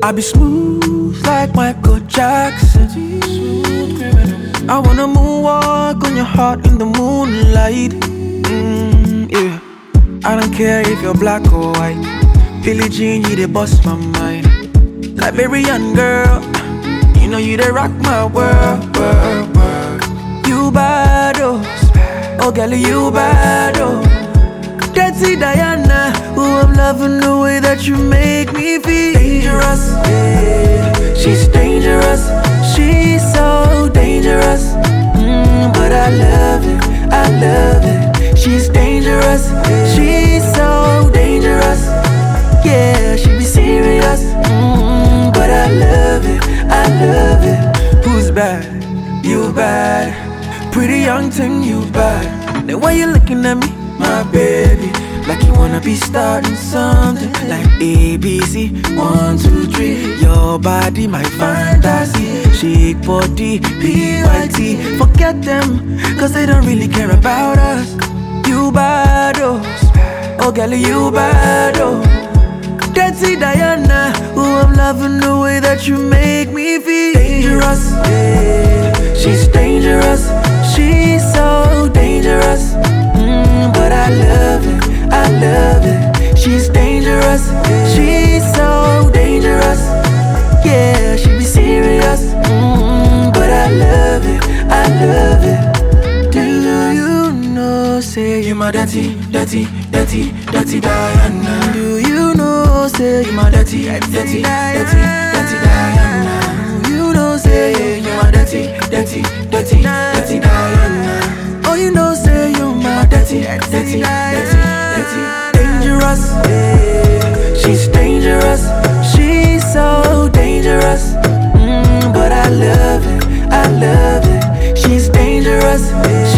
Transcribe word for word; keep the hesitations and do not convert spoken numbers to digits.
I be smooth like Michael Jackson. I wanna moonwalk on your heart in the moonlight. Mm, yeah. I don't care if you're black or white. Billie Jean, you dey bust my mind. Liberian girl, you know you dey rock my world, world, world. You bad, oh, oh girl, you bad, oh. Dirty Diana, oh I'm loving the way that you make me feel. Dangerous, yeah. She's dangerous, she's so dangerous. Mm, but I love it, I love it. She's dangerous, she's so dangerous. Yeah, she be serious, mm, but I love it, I love it. Who's bad? You bad. Pretty young thing, you bad. Then why you looking at me, my baby? Like you wanna be starting something like A B C, one, two, three. Your body, my fantasy. Shake body, P Y T. Forget them, cause they don't really care about us. You bad, oh, oh girl, you bad, oh. Dirty Diana, oh I'm loving the way that you make me feel. Dangerous, yeah. She's dangerous, she's so dangerous. Mm, but I love it, I love it. She's dangerous, she's so dangerous. Yeah, she be serious, mm, but I love it, I love it. Do you know, say you my dirty, dirty, dirty, dirty Diana. Do you know, say you my dirty, dirty, dirty, dirty Diana. Do you know, say you my dirty, dirty, dirty, dirty Diana. Oh, you know, say you my dirty, dirty, dirty, dirty. Dangerous, yeah. She's dangerous, she's so dangerous. Mm, but I love it, I love it. She's dangerous,